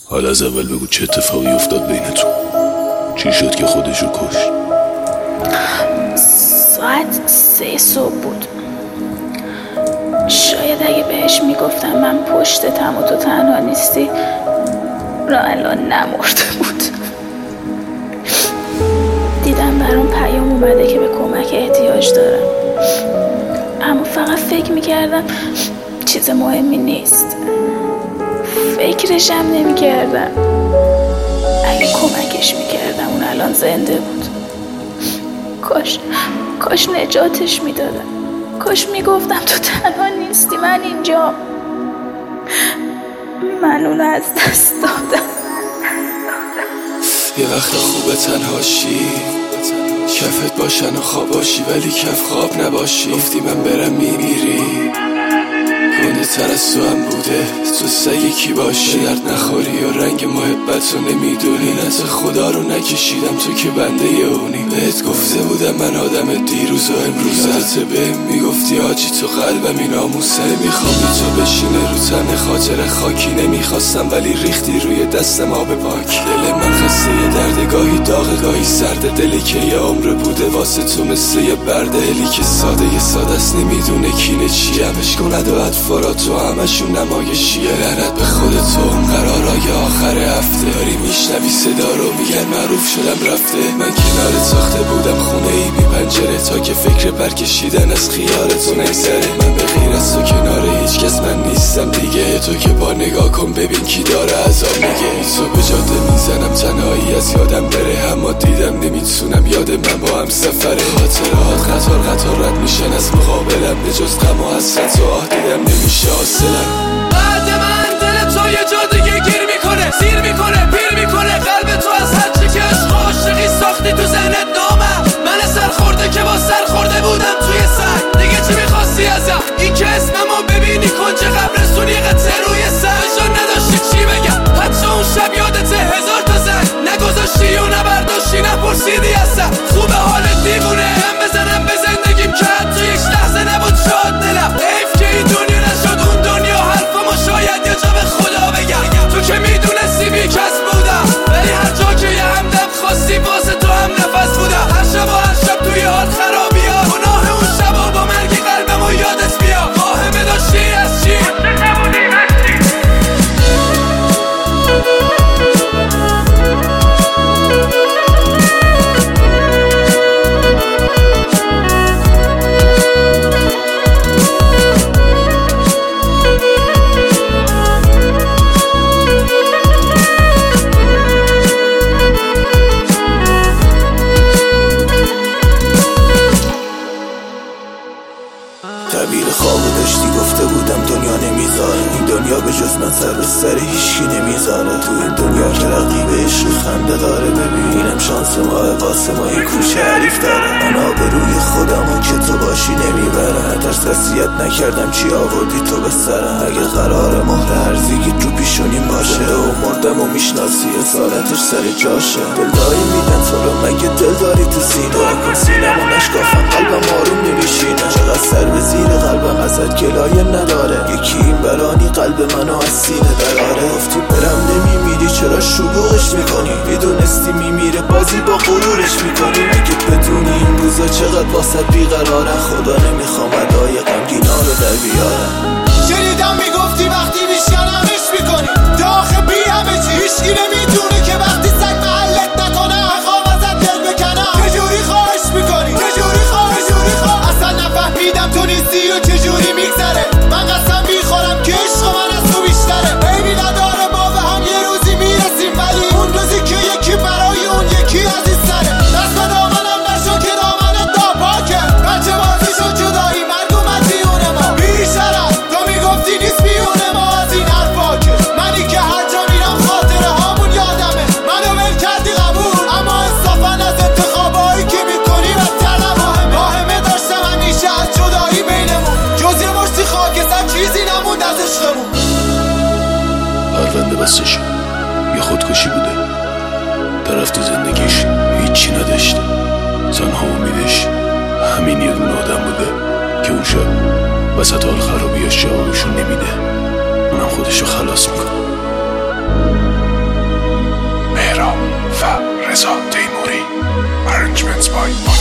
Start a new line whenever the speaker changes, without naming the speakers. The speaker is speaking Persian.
حالا از اول بگو چه اتفاقی افتاد بینتون؟ چی شد که خودشو کشت؟
ساعت 3 صبح بود. شاید اگه بهش میگفتم من پشتتم و تو تنها نیستی را الان نمرده بود. دیدم برام پیام اومده که به کمک احتیاج دارم، اما فقط فکر میکردم چیز مهمی نیست. فکرشم نمیکردم اگه کمکش میکردم اون الان زنده بود. کاش نجاتش میدادم. کاش میگفتم تو تنها نیستی، من اینجا. من اونو از دست دادم.
یه وقت خوبه تنهاشی، کفت باشن و خواباشی ولی کف خواب نباشی. گفتی من برم میمیری، گنده تر از تو هم بوده تو سگ کی باشی. درد نخوری و رنگ محبت رو نمیدونی. نت خدا رو نکشیدم تو که بنده اونی. بهت گفته بودم من آدم دیروز و امروز. یادت بهم میگفتی آجی تو قلبمی ناموسه. نمیخوام تو بشینه رو تن خاطر خاکی. نمیخواستم ولی ریختی روی دستم آب پاک. دل من خسته یه درد، گاهی داغ گاهی سرده. دلی که یه عمر بوده واسه تو مثل یه برده. هلی که ساده است نمیدونه کینه چیه. همش کند و اطفارا تو همشون نمایشیه. لعنت به خودت و اون قرارای آخر هفته. داری میشنوی صدا رو میگن معروف شدم رفته. من کنار ساخته بودم خونه ای بی پنجره تا که فکر برکشیدن از خیالتو نگذره. من به غیر از تو کنار هیچ کس من نیستم دیگه. تو که با نگاه کن ببین کی داره عذاب میگه. تو به جاده میزنم تنهایی از یادم بره، اما دیدم نمیتونم یاد من با هم سفره. خاطرات قطار رد میشن از مقابلم، به جز غم و حسرت و آه دیدم نمیشه حاصلم.
بعد من دل تو یه جا دیگه گیر میکنه، سیر میکنه، پیر میکنه. قلب تو از هرچی که عشق و عاشقی ساختی تو ذهنت نامم. من سرخورده که با سرخورده بودم توی سر. دیگه چی میخواستی ازم؟ این که اسممو ببینی کنج قبرستونی قطعه روی سر. جا نداشتی چی بگم، حتی اون شب یادته 1000 تا زن نگذاشتی و نبرداشتی نپرسیدی اصلا. خوبه حالت دیوونه هم بزنم به زندگیم که حتی یک لحظه نبود شاد دلم. حیف که این دنیا نشد اون دنیا. حرفمو شاید یه جا به خدا بگم. تو که میدونستی بیکس بودم، ولی هر جا که یه همدم خواستی واسه تو هم نفس بودم. هر شب توی حال خرابی ها. گناه اون شبا با مرگی قلبمو یادت بیا. واهمه داشتی از چی؟
تعبیر خوابو داشتی گفته بودم دنیا نمیذاره. این دنیا به جز من سر به سر هیچکی نمیذاره. تو این دنیا که رقیب عشق خنده داره. ببینم شانس ماه واسه ما یه کوچه حریف داره. من آبروی خودمو که تو باشی نمیبره. نترس وصیت نکردم چی آوردی تو به سرم. اگه قرار مهر هرزگی تو پیشونیم باشه و مردم و میشناسی اصالتش سر جاشه. دلداری میدن تو رو مگه دل داری تو سینه. کن سینمو نشکافم قلبم آروم نمیشینه. چقدر سر به زیر قلبم ازت گلایه نداره. یکی این برانی قلب منو از سینه دراره. گفتی برم نمیمیری چرا شلوغش میکنی؟ میدونستی میمیره بازی با غرورش میکنی. اگه بدونی این روزا چقدر واسط بیقرارم. خدا نمیخوام ادای غمگینا رو در بیارم.
شنیدم میگفتی وقتی میشکنمش میکنی. داخل بی همه چی هیچکی نمیدونه که وقتی سگ محلت نکنه میخوام ازت دل بکنم. چجوری خواهش میکنی؟ چجوری اصلا نفهمیدم تو نیستی و چجوری میگذره. من قسم میخورم که عشق من از تو بیشتره. عیبی نداره ما به هم یه روزی میرسیم، ولی اون روزی که یکی برای اون یکی عزیزتره. دست به دامنم نشو که دامنت ناپاکه. بچه بازی شد جدایی مرگ و مدیون ما. بیشرف تو میگفتی نیست بیون ما از این حرفا. که منی که هر جا میرم خاطره هامون یادمه. منو ول کردی قبول، اما انصافا از انتخابایی که میکنی بدتر نماهمه. واهمه داشتم همیشه از جدایی بینمون، جز یه مشتی خاکستر چیزی نموند از عشقمون.
پرونده بستش یه خودکشی بوده. طرف تو زندگیش هیچی نداشته، تنها امیدش همین یه دونه آدم بوده که اون شب وسط حال خرابیاش جوابشون نمیده. اونم خودشو خلاص میکنه. Arrangements by